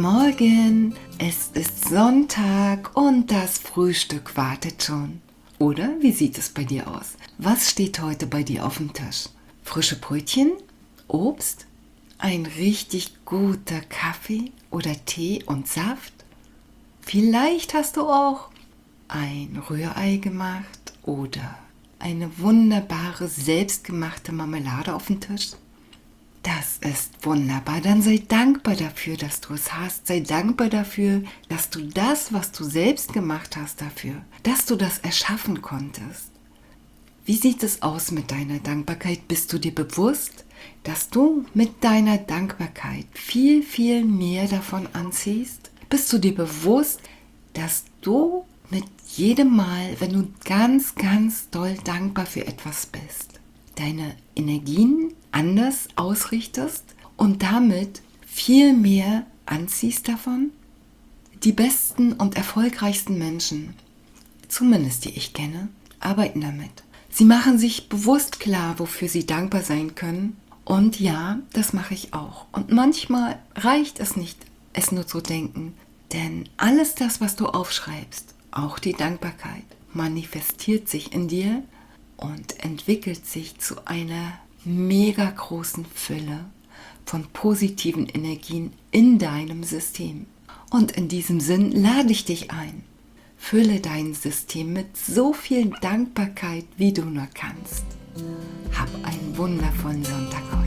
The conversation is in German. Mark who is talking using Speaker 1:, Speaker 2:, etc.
Speaker 1: Morgen, es ist Sonntag und das Frühstück wartet schon. Oder wie sieht es bei dir aus? Was steht heute bei dir auf dem Tisch? Frische Brötchen? Obst? Ein richtig guter Kaffee oder Tee und Saft? Vielleicht hast du auch ein Rührei gemacht oder eine wunderbare selbstgemachte Marmelade auf dem Tisch. Das ist wunderbar. Dann sei dankbar dafür, dass du es hast. Sei dankbar dafür, dass du das, was du selbst gemacht hast, dafür, dass du das erschaffen konntest. Wie sieht es aus mit deiner Dankbarkeit? Bist du dir bewusst, dass du mit deiner Dankbarkeit viel, viel mehr davon anziehst? Bist du dir bewusst, dass du mit jedem Mal, wenn du ganz, ganz doll dankbar für etwas bist, deine Energien anders ausrichtest und damit viel mehr anziehst davon? Die besten und erfolgreichsten Menschen, zumindest die ich kenne, arbeiten damit. Sie machen sich bewusst klar, wofür sie dankbar sein können. Und ja, das mache ich auch. Und manchmal reicht es nicht, es nur zu denken. Denn alles das, was du aufschreibst, auch die Dankbarkeit, manifestiert sich in dir und entwickelt sich zu einer mega großen Fülle von positiven Energien in deinem System. Und in diesem Sinn lade ich dich ein. Fülle dein System mit so viel Dankbarkeit, wie du nur kannst. Hab einen wundervollen Sonntag heute.